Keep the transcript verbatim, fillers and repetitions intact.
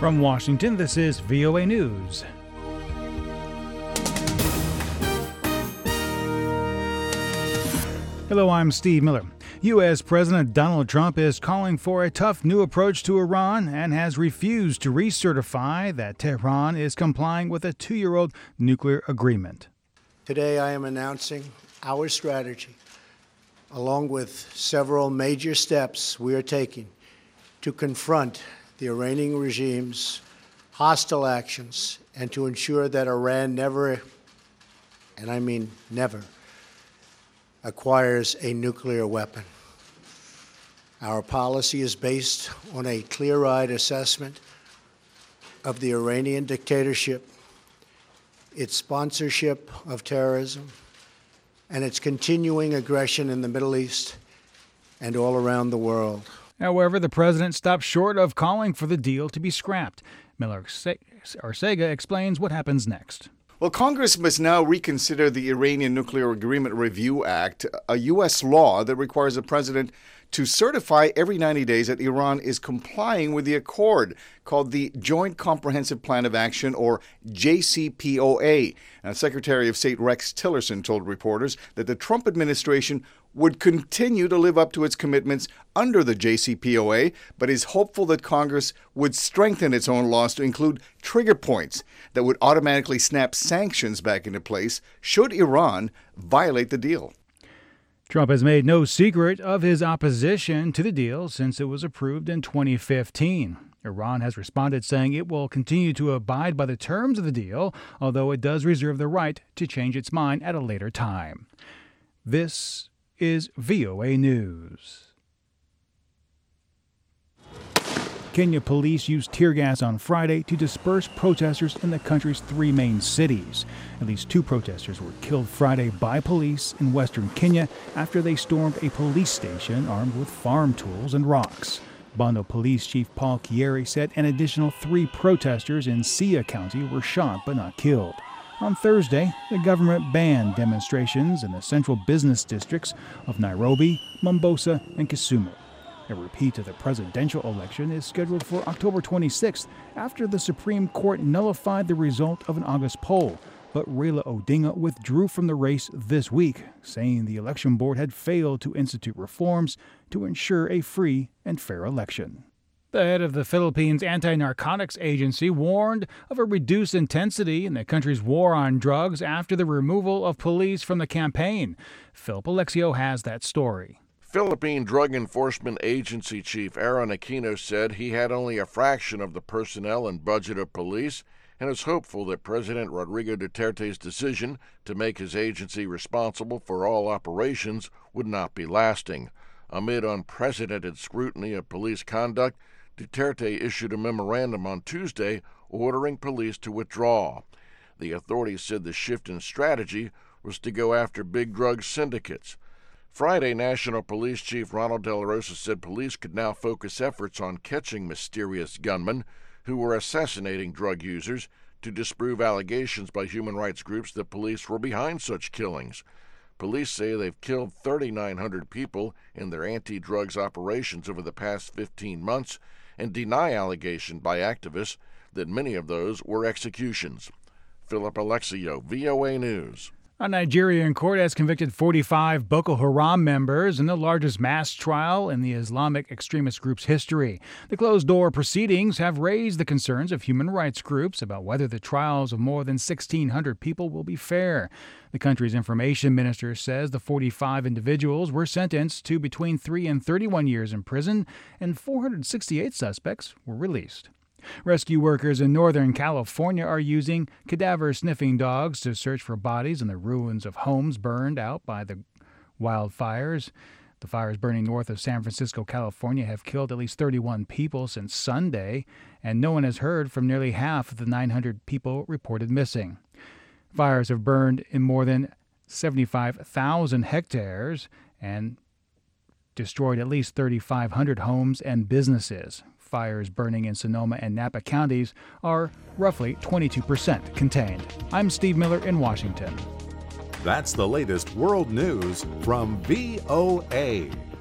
From Washington, this is V O A News. Hello, I'm Steve Miller. U S. President Donald Trump is calling for a tough new approach to Iran and has refused to recertify that Tehran is complying with a two-year-old nuclear agreement. Today, I am announcing our strategy, along with several major steps we are taking to confront the Iranian regime's hostile actions and to ensure that Iran never, and I mean never, acquires a nuclear weapon. Our policy is based on a clear-eyed assessment of the Iranian dictatorship, its sponsorship of terrorism, and its continuing aggression in the Middle East and all around the world. However, the president stopped short of calling for the deal to be scrapped. Miller Arcega explains what happens next. Well, Congress must now reconsider the Iranian Nuclear Agreement Review Act, a U S law that requires the president to certify every ninety days that Iran is complying with the accord called the Joint Comprehensive Plan of Action, or J C P O A. Now, Secretary of State Rex Tillerson told reporters that the Trump administration would continue to live up to its commitments under the J C P O A, but is hopeful that Congress would strengthen its own laws to include trigger points that would automatically snap sanctions back into place should Iran violate the deal. Trump has made no secret of his opposition to the deal since it was approved in twenty fifteen. Iran has responded saying it will continue to abide by the terms of the deal, although it does reserve the right to change its mind at a later time. This is V O A News. Kenya police used tear gas on Friday to disperse protesters in the country's three main cities. At least two protesters were killed Friday by police in western Kenya after they stormed a police station armed with farm tools and rocks. Bondo Police Chief Paul Kieri said an additional three protesters in Siaya County were shot but not killed. On Thursday, the government banned demonstrations in the central business districts of Nairobi, Mombasa, and Kisumu. A repeat of the presidential election is scheduled for October twenty-sixth after the Supreme Court nullified the result of an August poll. But Raila Odinga withdrew from the race this week, saying the election board had failed to institute reforms to ensure a free and fair election. The head of the Philippines Anti-Narcotics Agency warned of a reduced intensity in the country's war on drugs after the removal of police from the campaign. Philip Alexio has that story. Philippine Drug Enforcement Agency Chief Aaron Aquino said he had only a fraction of the personnel and budget of police and is hopeful that President Rodrigo Duterte's decision to make his agency responsible for all operations would not be lasting. Amid unprecedented scrutiny of police conduct, Duterte issued a memorandum on Tuesday ordering police to withdraw. The authorities said the shift in strategy was to go after big drug syndicates. Friday, National Police Chief Ronald De La Rosa said police could now focus efforts on catching mysterious gunmen who were assassinating drug users to disprove allegations by human rights groups that police were behind such killings. Police say they've killed thirty-nine hundred people in their anti-drugs operations over the past fifteen months and deny allegation by activists that many of those were executions. Philip Alexio, V O A News. A Nigerian court has convicted forty-five Boko Haram members in the largest mass trial in the Islamic extremist group's history. The closed-door proceedings have raised the concerns of human rights groups about whether the trials of more than sixteen hundred people will be fair. The country's information minister says the forty-five individuals were sentenced to between three and thirty-one years in prison, and four hundred sixty-eight suspects were released. Rescue workers in Northern California are using cadaver-sniffing dogs to search for bodies in the ruins of homes burned out by the wildfires. The fires burning north of San Francisco, California, have killed at least thirty-one people since Sunday, and no one has heard from nearly half of the nine hundred people reported missing. Fires have burned in more than seventy-five thousand hectares and destroyed at least thirty-five hundred homes and businesses. Fires burning in Sonoma and Napa counties are roughly twenty-two percent contained. I'm Steve Miller in Washington. That's the latest world news from V O A.